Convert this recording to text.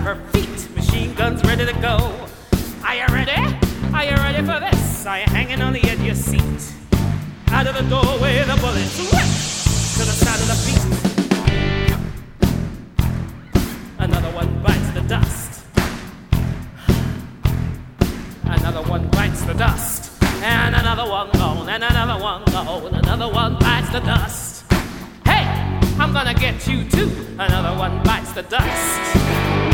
her feet, machine guns ready to go. Are you ready? Are you ready for this? Are you hanging on the edge of your seat? Out of the doorway, the bullets whip to the side of the feet. Another one bites the dust. Another one bites the dust. And another one gone, and another one gone. Another one bites the dust. Hey, I'm gonna get you too. Another one bites the dust.